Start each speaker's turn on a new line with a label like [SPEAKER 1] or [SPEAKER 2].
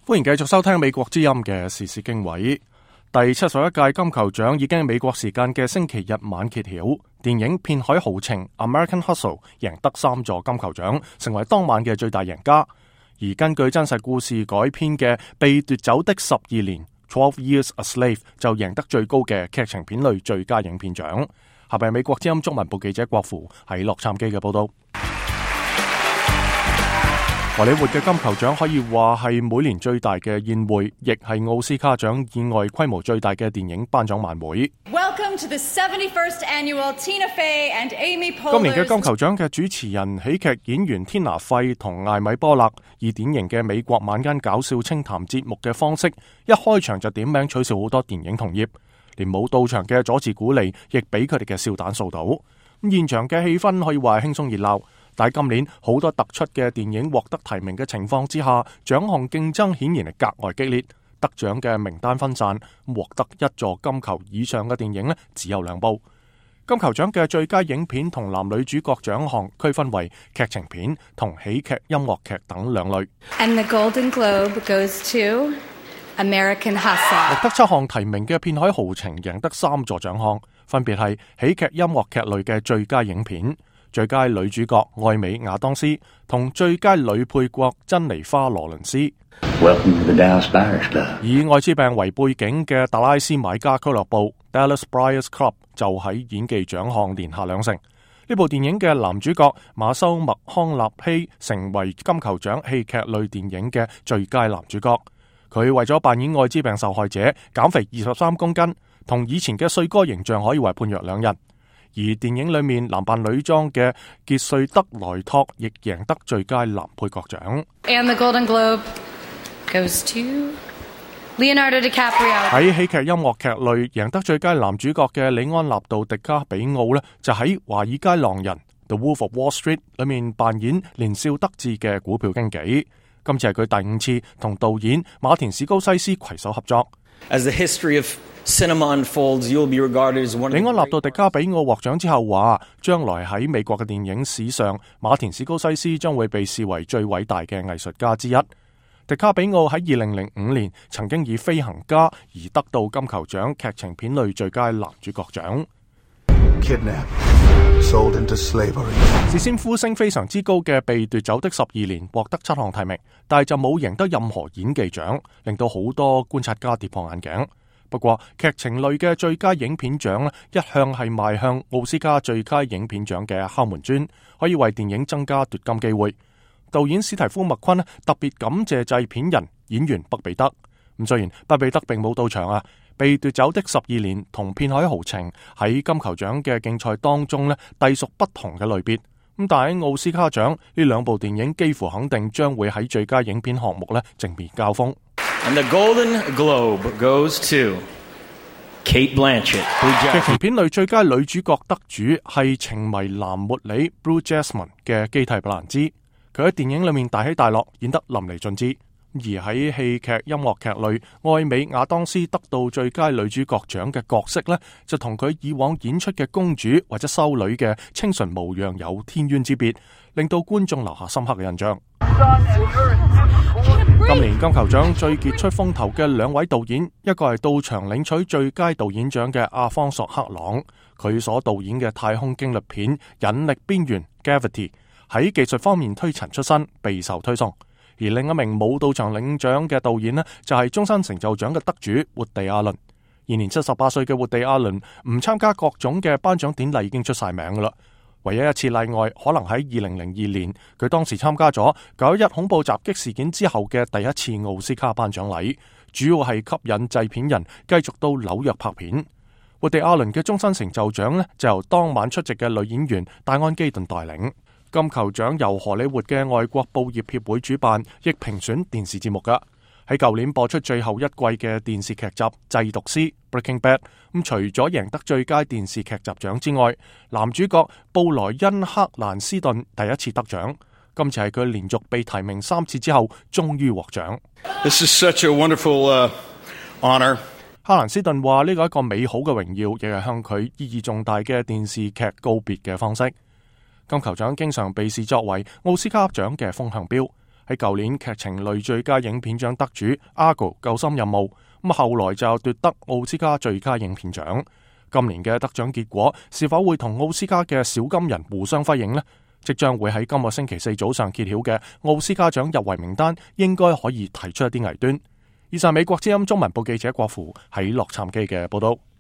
[SPEAKER 1] 歡迎繼續收聽美國之音嘅時事經緯。第71屆金球獎已經喺美國時間嘅星期日晚揭曉，電影《片海豪情》American Hustle 贏得3座金球獎，成為當晚嘅最大贏家。而根據真實故事改編嘅《被奪走的12年》12 Years a Slave 就贏得最高嘅劇情片類最佳影片獎。下邊美國之音中文部記者郭芙喺洛杉磯嘅報道。荷里活嘅金球獎可以話係每年最大嘅宴會，亦係奧斯卡獎以外規模最大嘅電影頒獎晚會。
[SPEAKER 2] Welcome to the 71st annual Tina Fey and Amy Poehler's。
[SPEAKER 1] 今年嘅金球獎嘅主持人喜劇演員天拿費同艾米波勒，以典型嘅美國晚間搞笑清談節目嘅方式，一開場就點名取笑好多電影同業，連冇到場嘅佐治古利亦俾佢哋嘅笑彈掃到。現場嘅氣氛可以話係輕鬆熱鬧。但係今年好多突出嘅電影獲得提名嘅情況之下，獎項競爭顯然係格外激烈。得獎嘅名單分散，獲得1座金球以上嘅電影呢，只有2部。金球獎嘅最佳影片同男女主角獎項區分為劇情片同喜劇音樂劇等2類。
[SPEAKER 2] And the Golden Globe goes to American Hustle。
[SPEAKER 1] 獲得7項提名嘅《片海豪情》贏得3座獎項，分別係喜劇音樂劇類嘅最佳影片、最佳女主角艾美亞當斯同最佳女配角珍妮花羅倫斯。以艾滋病為背景嘅達拉斯買家俱樂部 Dallas Buyers Club 就喺演技獎項連下2勝。呢部電影嘅男主角馬修麥康納希成為金球獎戲劇類電影嘅最佳男主角。佢為咗扮演艾滋病受害者減肥23公斤，同以前嘅帥哥形象可以話判若兩人。而電影裏面男扮女裝嘅傑瑞德萊托亦贏得最佳男配角獎。
[SPEAKER 2] And the Golden Globe goes to Leonardo DiCaprio。
[SPEAKER 1] 喺喜劇音樂劇類贏得最佳男主角嘅里安納度迪卡比奧呢，就喺《華爾街狼人》The Wolf of Wall Street 裏面扮演年少得志嘅股票經紀。今次係佢第5次同導演馬田史高西斯攜手合作。
[SPEAKER 3] As the history of cinema unfolds, you'll be regarded as one of the...
[SPEAKER 1] 里安納度迪卡比奧獲獎之後話，將來喺美國嘅電影史上，馬田史高西斯將會被視為最偉大嘅藝術家之一。迪卡比奧喺2005年曾經以《飛行家》而得到金球獎劇情片類最佳男主角獎。
[SPEAKER 4] Sold into slavery。
[SPEAKER 1] 事先呼聲非常之高嘅《被奪走的12年》獲得7項提名，但係就冇贏得任何演技獎，令到好多觀察家跌破眼鏡。不過劇情類嘅最佳影片獎呢，一向係邁向奧斯卡最佳影片獎嘅敲門磚，可以為電影增加奪金機會。導演史提夫麥昆特別感謝製片人演員畢彼得。咁雖然畢彼得並冇到場啊，被奪走的12年同片海豪情喺金球獎嘅競賽當中呢，隸屬不同嘅類別。咁但係喺奧斯卡獎呢2部電影幾乎肯定將會喺最佳影片項目呢正面交鋒。
[SPEAKER 3] And the Golden Globe goes to Cate Blanchett。
[SPEAKER 1] 劇情片類最佳女主角得主係情迷藍茉莉 Blue Jasmine 嘅基蒂·布蘭茲，佢喺電影裏面大起大落，演得淋漓盡致。而喺戲劇音樂劇類，艾美亞當斯得到最佳女主角獎嘅角色呢，就同佢以往演出嘅公主或者修女嘅清純模樣有天淵之別，令到觀眾留下深刻嘅印象。今年金球獎最傑出風頭嘅2位導演，一個係到場領取最佳導演獎嘅阿方索克朗，佢所導演嘅太空驚慄片《引力邊緣》Gravity 喺技術方面推陳出新，備受推崇。而另一名冇到場領獎嘅導演呢，就係終身成就獎嘅得主活地亞倫。現年78歲嘅活地亞倫唔參加各種嘅頒獎典禮已經出晒名噶啦，唯一一次例外可能喺2002年，佢當時參加咗911恐怖襲擊事件之後嘅第一次奧斯卡頒獎禮，主要係吸引製片人繼續到紐約拍片。活地亞倫嘅終身成就獎呢，就由當晚出席嘅女演員戴安基頓帶領。金球獎由荷里活嘅外國報業協會主辦，亦評選電視節目噶。喺舊年播出最後一季嘅電視劇集《製毒師》Breaking Bad， 除咗贏得最佳電視劇集獎之外，男主角布萊恩克蘭斯頓第一次得獎。今次係佢連續被提名3次之後，終於獲獎。
[SPEAKER 5] This is such a wonderful honor。
[SPEAKER 1] 克蘭斯頓話呢個係一個美好嘅榮耀，亦係向佢意義重大嘅電視劇告別嘅方式。金球獎經常被視作為奧斯卡獎嘅風向標。 喺舊年劇情類最佳影片獎得主《Argo 救心任務》，咁後來就奪得奧斯卡最佳影片獎。今年嘅得獎結果是否會同奧斯卡嘅小金人互相輝映呢？即將會喺今個星期四早上揭曉嘅奧斯卡獎入圍名單，應該可以提出一啲危端。以上美國之音中文部記者郭芙喺洛杉磯嘅報道。